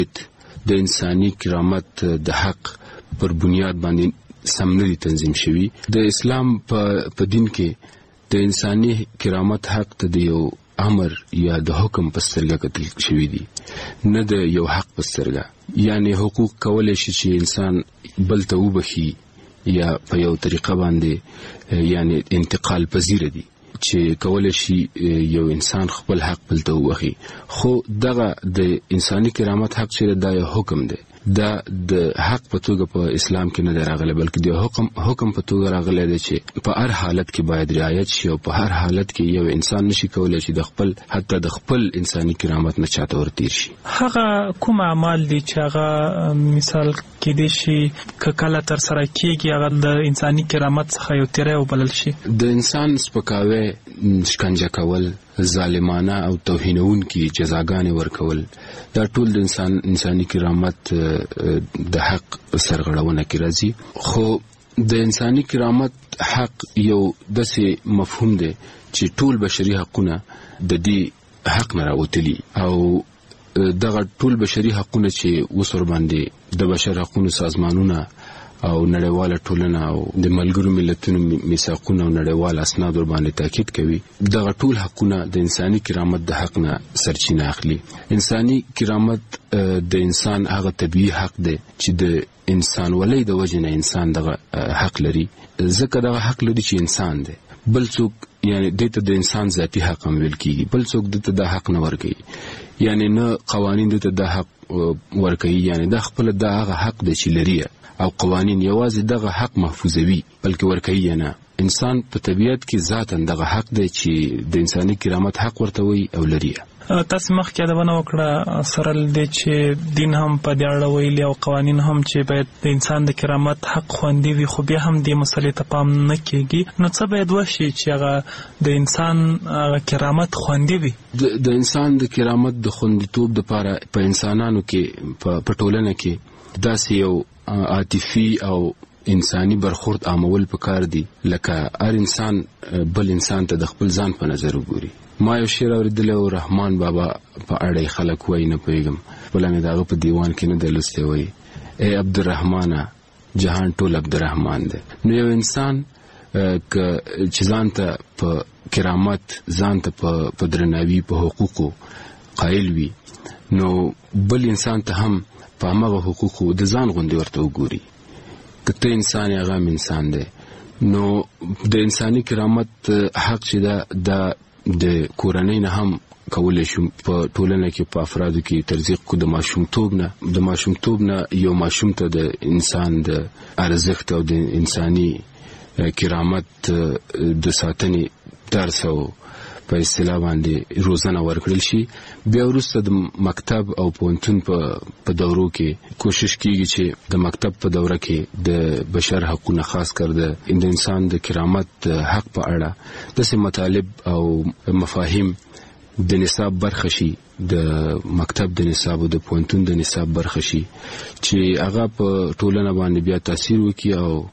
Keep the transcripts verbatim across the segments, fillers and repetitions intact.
د انساني کرامت د حق پر بنیاد باندې سم نه تنظیم شوی. د اسلام په دین کې د انساني کرامت حق ته د یو امر یا د حکم په سترګه کتل شوی دی، نه د یو حق په سترګه. یعنی حقوق کولای شي چې انسان بل ته وبخي یا په یو طریقه باندې یعنی انتقال پذیر دي چې کولای شي یو انسان خپل حق بل ته وبخي. خو دغه د انساني کرامت حق چې دا یو حکم دی، دا د حق په توګه په اسلام کې نه راغلی، بلکې د حکم حکم په توګه راغلی دی چې په هر حالت کې باید رعایت شي او په هر حالت کې یو انسان نشي کولای چې د خپل حتی د خپل انساني کرامت نه چاته ورتیر شي. هغه کوم اعمال دي چې هغه مثال کې دي شي ک کله تر سره کېږي هغه د انساني کرامت څخه یو تیری وبلل شي؟ د انسان سپکاوی، شکنجه کول، ظالمانه او توهینون کی جزاګانې ورکول، دا ټول د انسان انساني کرامت د حق سرغړونه کې راځي. خو د انساني کرامت حق یو داسې مفهوم دی چې ټول بشري حقونه د دې حق نه راوتلي، او دغه ټول بشري حقونه چې وسور باندې د بشر حقوقو سازمانونه او نړیواله ټولنه او د ملګرو ملتونو میثاقونه او نړیوال اسناد ور باندې تاکید کوي، دغه ټول حقونه د انساني کرامت د حق نه سرچینه اخلي. انساني کرامت د انسان هغه طبيعي حق دی چې د انسان ولې د وجه نه انسان دغه حق لري، ځکه دغه حق لري چې انسان دی. بل څوک یعنی دته د انسان ذاتی حق هم ویل کیږي، بل څوک دته د حق نه ورګي، یعنی نه قوانین دته د حق ورګي، یعنی د خپل د هغه حق د چې لري او قوانین یوازې دغه حق محفوظوي بلکې ورکوي نه. انسان په طبیعت کې ذاتاً دغه حق دی چې د انساني کرامت حق ورته وي او لري. تاسو مخکې یادونه وکړه سره دې چې دین هم په دې اړه ویلي او قوانین هم چې باید د انسان د کرامت حق خوندي وي، خو بیا هم دې مسلې ته پام نه کېږي. نو څه باید وشي چې هغه د انسان هغه کرامت خوندي وي؟ د انسان د کرامت د خوندیتوب دپاره په انسانانو کې په ټولنه کې داسې یو عاطفي او انساني برخورد عامول پکار دي، لکه هر انسان بل انسان ته د خپل ځان په نظر وګوري. ما یو شعر اوریدلی و، رحمان بابا په اړه خلک وایي نه پوهېږم، بله مې د هغه په دیوان کې نه دی لوستی، وایي ای عبدالرحمانه جهان ټول عبدالرحمان دی. نو یو انسان که چې ځان ته په کرامت، ځان ته په درناوي، په حقوقو قایل وي، نو بل انسان ته هم په همغه حقوقو د ځان غوندې ورته وګوري. که ته انسان هغه هم انسان دی. نو د انساني کرامت حق چې دا د د کورنۍ نه هم کولی شو په ټولنه کې په افرادو کې ترزیق کو. د ماشومتوب نه د ماشومتوب نه یو ماشوم ته د انسان د ارزښت او د انساني کرامت د ساتنې درس او په اصطلاح باندې روزنه ورکړل شي. بیا وروسته د مکتب او پوهنتون په دورو کې کوشش کیږي چې د مکتب په دوره کې د بشر حقوقو خاص کر د انسان د کرامت حق په اړه داسې مطالب او مفاهیم د نصاب برخه شي، د مکتب د نصاب او د پوهنتون د نصاب برخه شي چې هغه په ټولنه باندې بیا تاثیر وکړي او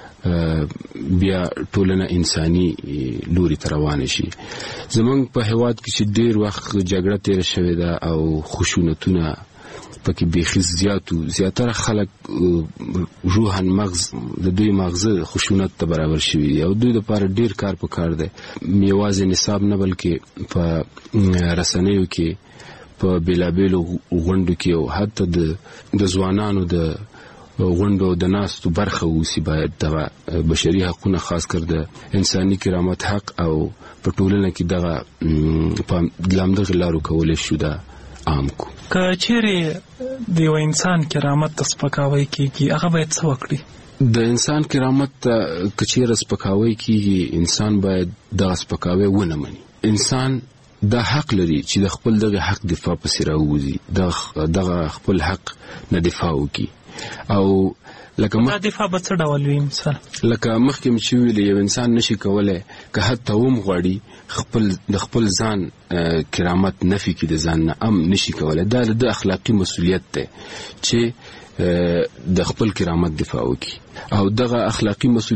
بیا ټولنه انساني لوري ته روانه شي. زمونږ په هیواد کې چې ډیر وخت جګړه تیره شوې ده او خشونتونه پکې بیخي زیاتو، زیاتره خلک روحاً مغز د دوی مغزه خشونت ته برابر شوي او دوی لپاره ډیر کار پکار دی، یوازې نصاب نه بلکې په رسنیو کې، په بیلابیلو غونډو کې او حتی د ځوانانو د غونډو د ناستو برخه اوسي. باید دغه بشري حقونه خاص کر د انساني کرامت حق او په ټولنه کې دغه په لامدغه لارو کولی شو دا عام کو. که چیرې د یو انسان کرامت ته سپکاوی کېږي هغه باید څه وکړي؟ د انسان کرامت ته که چیرې سپکاوی کېږي انسان باید دغه سپکاوی ونه مني. انسان دا حق لري چې د خپل دغه حق دفاع پسې راووځي، دغه خپل حق نه دفاع وکړي. او لکه دا دفاع به څه ډول وي؟ مثلا لکه مخکې مې چې ویلې یو انسان نشي کولی که حتی هم غواړي خپل د خپل ځان کرامت نفي کړي، د ځان نه هم نشي کولی. دا د اخلاقي مسؤلیت دی چې د خپل کرامت دفاع وکړي او دغه اخلاقي مسؤلیت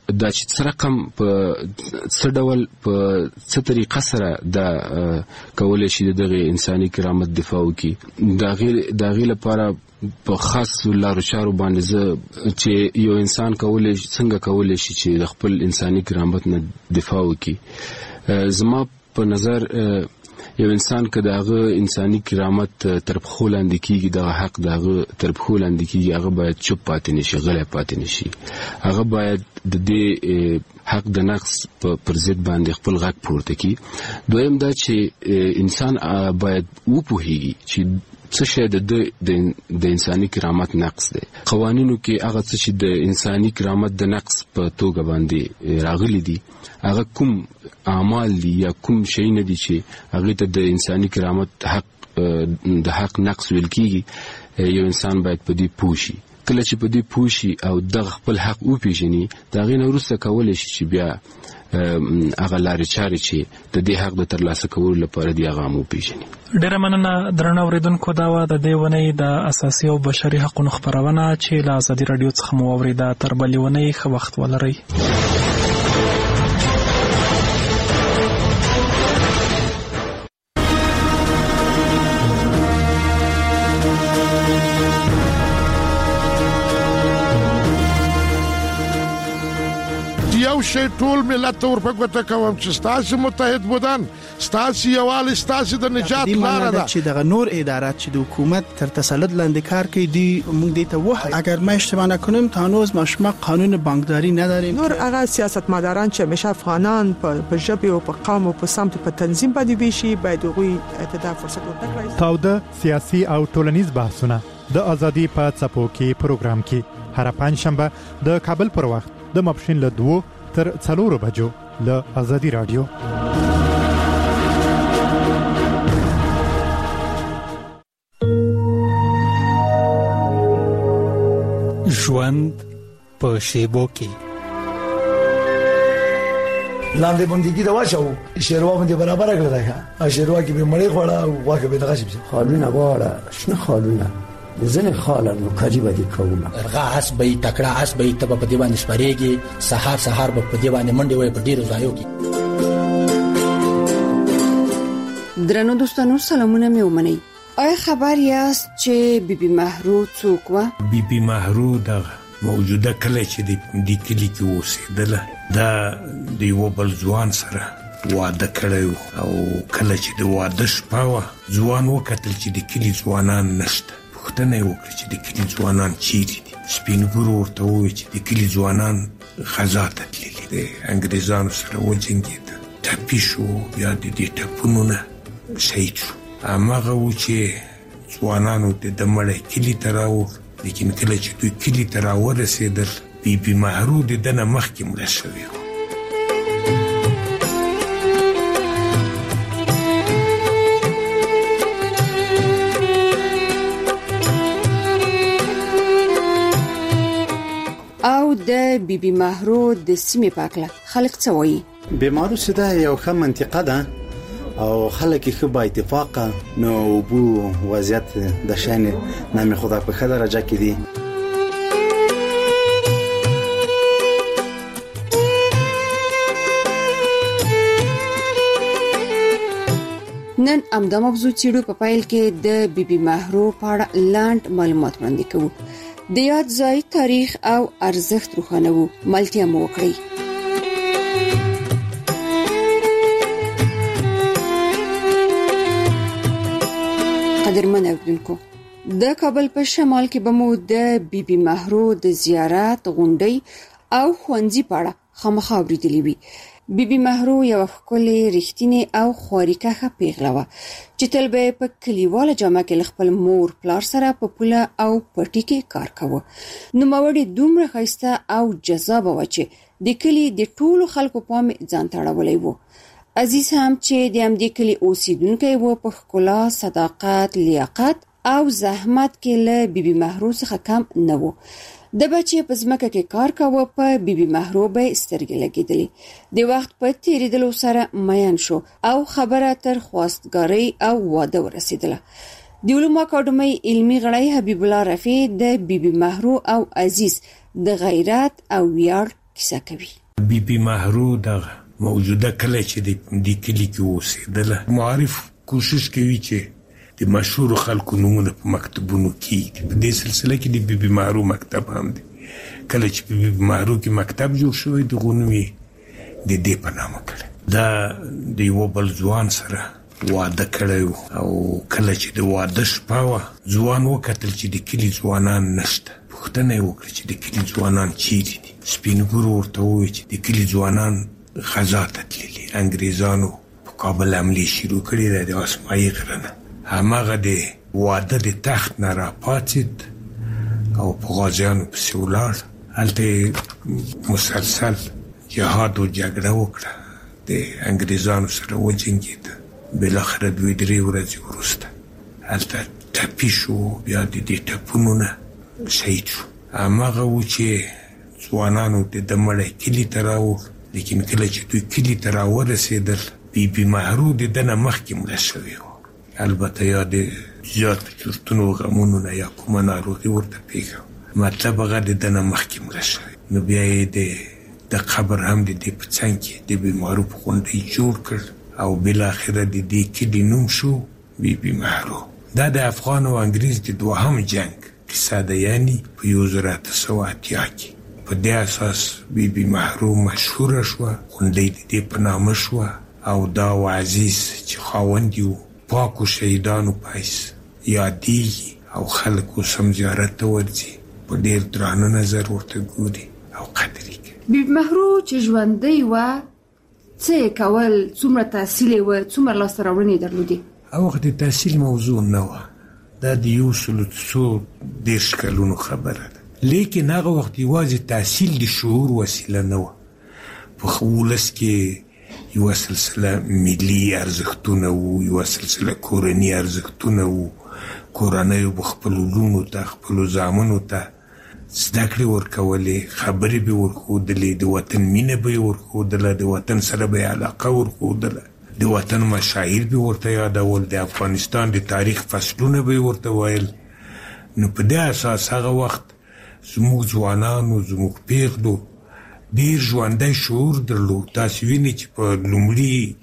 دا چې څه رقم په څه ډول په څه طریقه سره دا کولای شي دغه انساني کرامت دفاع وکړي. دا غیر دا غیر لپاره په خاص لارو چارو باندې زه چې یو انسان کولای شي څنګه کولای شي چې د خپل انساني کرامت نه دفاع وکړي. زما په نظر یو انسان که داغه انساني کرامت تر پخو لاندې کیږي، دا حق داغه تر پخو لاندې کیږي، هغه باید چوپ پاتې نشي، غلی پاتې نشي. هغه باید د دې حق د نقص پر ضد باندې خپل غږ پورته کړي. دویم دا چې انسان باید وپوهیږي چې څه شی د د انساني کرامت نقص دی. قوانینو کې هغه څه چې د انساني کرامت د نقص په توګه باندې راغلي دي، هغه کوم اعمال دي یا کوم شی نه دي چې هغه ته د انساني کرامت حق د حق نقص ویل کیږي. یو انسان باید په دې پوه شي. کله چې په دې پوه شي او د خپل حق وپیژني، دا غي نه وروسته کولای شي چې بیا هغه لارې چارې چې د دې حق د ترلاسه کولو لپاره دی هغه مو پیژني. ډیره مننه درنه اوریدونکو. دا و د دې ونې د اساسي او بشري حقوقو خبرونه چې له ازادي رادیو څخه مو اوریدا. تر بلې ونې ښه وخت ولرئ. یو شی ټول ملت ته ورپګوته کوم چې ستاسو متحد بودن، ستاسو یووالی، ستاسو د نجات لاره ده. چې دغه نور ادارات چې د حکومت تر تسلط لاندې کار کوي، دی موږ دې ته وایو اگر ما اشتباه نکنم تا هنوز ما شما قانون بانکداری نداریم. نور هغه سیاستمداران چې همیشه افغانان په ژبه او په قوم او په سمت په تنظیم باندې ویشي، باید هغوی ته دا فرصت ورکړي. تاوده سیاسي او ټولنیز بحثونه د ازادي په څپو کې پروګرام کې هر پنځشنبه د کابل پر وخت د ماپښین له دوه تر څلورو بجو له ازادي رادیو. ژوند په شیبو کې لاندې بندګي دا واچو شیروا باندې برابر کړل دا شیروا کې به مړی خوړه او واکه به دغه شي خالونه واړه شنه خالونه زنه خالن نو کاجی باندې کومه ارغا اس به تکړه اس به تب په دی باندې سپریږي، سحر سحر په دی باندې منډي وي په ډیرو ځایو کې. درنو دوستانو سلامونه مې ومنئ. آیا خبر یاست چې بیبي مهرو څوک و؟ بیبي مهرو د موجوده کله چې د کلی کې اوسېدله، دا د یو بل ځوان سره واده کړی او کله چې د واده شپه وه، ځوان وکتل چې د کلي ځوانان نشته. پوښتنه یې وکړه چې د کلي ځوانان چیرې دي. سپین ږیرو ورته وویل چې د کلي ځوانان غزا ته تللي دي، انګریزانو سره وجنګېدل، ټپي شو، بیا د دې ټپونو نه شهید شو. هماغه و چې ځوانانو د ده مړی کلي ته راوړ، لیکن کله چې دوی کلي ته راورسېدل، بیبي مهرو د ده نه مخکې مړه شوې وه. او د بیبي مهرو د سیمې پاکله خلک څه وایي؟ بیبي مهرو سده یو ښه منطقه ده او خلک یې ښه با اتفاقه، نو اوبو وضعیت د شان نامې خدا په ښه درجه کې دي. نن امدا موضوع چیرو په پایل کې د بیبي مهرو په اړه لاند معلومات وړاندې کوو. د یاد ځای، تاریخ او ارزښت روښانه وو. ملتیا مو وکړئ. قدرمن اوریدونکو، د کابل په شمال کې به مو د بیبي مهرو د زیارت، غونډۍ او ښوونځي په اړه خامخا اوریدلي وي. بیبي مهرو یو ښکلې، رښتینې او خواريکښه پیغله وه چې تل به په کلیواله جامه کې خپل مور پلار سره په پوله او پټي کې کار کاوه. نوموړې دومره ښایسته او جذابه وه چې د کلي د ټولو خلکو پام ځان ته اړولی و. عزیز هم چې د همدې کلي اوسیدونکی و، په ښکلا، صداقت، لیاقت او زحمت کې له بیبي مهرو څخه کم نه و. د بچي په ځمکه کې کار کاوه، په بیبي مهرو به سترګې لګېدلې. د وخت په تیریدلو سره میان شو او خبره تر خواستګارۍ او واده ورسېدله. د علومو اکاډمۍ علمي غړی حبیب الله رفیع د بیبي مهرو او عزیز د غیرت او ویاړ کیسه کوي. بی بی مهرو د موجوده کله چې د دې کلی کې اوسېدله معارف کوشش کوي چې د مشهور خلکو نومونه په مکتبونو کې په دې سلسله کې د بی بی مهرو مکتب هم دی. کله چې په بی بی مهرو کې مکتب جوړ شوی د غونوي د دې په نامه کړی. دا د یو بل ځوان سره واده کړی او کله چې د واده شپه وه ځوان وکتل چې د کلي ځوانان نشته. پوښتنه یې وکړه چې د کلي ځوانان چیرې دي. سپین ږیرو ورته وویل چې د کلي ځوانان غزا ته تللي، انګریزانو په کابل حملې شروع کړې ده د اسمايي غره نه. هماغه د واده د تخت نه راپاڅېد او په غازیانو پسې ولاړ. هلته مسلسل جهاد و جګړه وکړه، د انګریزانو سره وجنګېده. بالاخره دوی درې ورځې وروسته هلته ټپي شو، بیا د دې ټپونو نه شهید شو. هماغه و چې ځوانانو د ده مړی کلي ته راوړ، لیکن کله چې دوی کلي ته راورسېدل بی بی مهرو د ده نه مخکې مړه شوې وه. البته یا د زیاتو چورتونو غمونو نه یا کومه ناروغي ورته پېښه، مطلب هغه د ده نه مخکې مړه شوې. نو بیا یې د د قبر هم د دې په څنګ کې د بی مهرو په غونډۍ جوړ کړ او بالاخره د دې کلي نوم شو بی بی مهرو. دا د افغان او انګریز د دوهم جنگ کیسه ده، یعنی په یو زر اته سوه اتیا کې. په دې اساس بی بی مهرو مشهوره شوه، غونډۍ د دې په نامه شوه او دا و عزیز چې خاوند یې و پاکو شهیدانو په حیث یادېږي او خلک اوس هم زیارت ته ورځي، په ډېر درانه نظر ورته ګوري او قدر یې کوي. بی بی مهرو چې ژوندۍ وه څه یې کول، څومره تحصیل یې وه، څومره لاسته راوړنې یې درلودې؟ هغه وخت د تحصیل موضوع نه وه، دا د یو سلو څو دېرش کلونو خبره ده. لیکن هغه وخت یوازې تحصیل د شعور وسیله نه وه. په ولس کې یوه سلسله ملي ارزښتونه وو، یوه سلسله کورني ارزښتونه وو. کورنیو به خپلو لوڼو ته خپلو زامنو ته زده کړې ورکولې، خبرې به یې ورښودلې، د وطن مینه به یې ورښودله، د وطن سره به یې علاقه ورښودله، د وطن مشاعر به ورته یادول، د افغانستان د تاریخ فصلونه به یې ورته ویل. نو په دې اساس هغه وخت زموږ ځوانانو، زموږ پیغلو ډېر ژوندی شعور درلود. تاسې وینئ چې په لومړي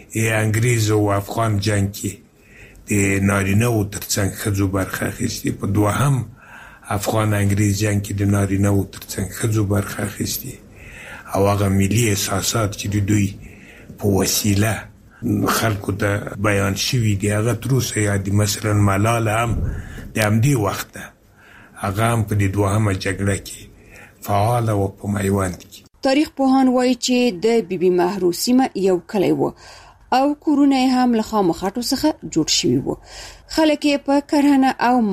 انګریز او افغان جنګ کې د نارینه‌وو تر څنګ ښځو برخه اخیستې، په دوهم افغان انګریز جنګ کې د نارینه‌وو تر څنګ ښځو برخه اخیستې، او هغه ملي احساسات چې د دوی په وسیله خلکو ته بیان شوي دي هغه تر اوسه یادي. مثلا ملاله هم د همدې وخته هغه هم په دې دوهمه جګړه کې فعاله وه په میوند کې. تاریخ پوهان وایي چې د بی بی مهرو سیمه یو کلی و او کورونه هم له خامخټو څخه جوړ شوي وو. خلک یې په کرهڼه او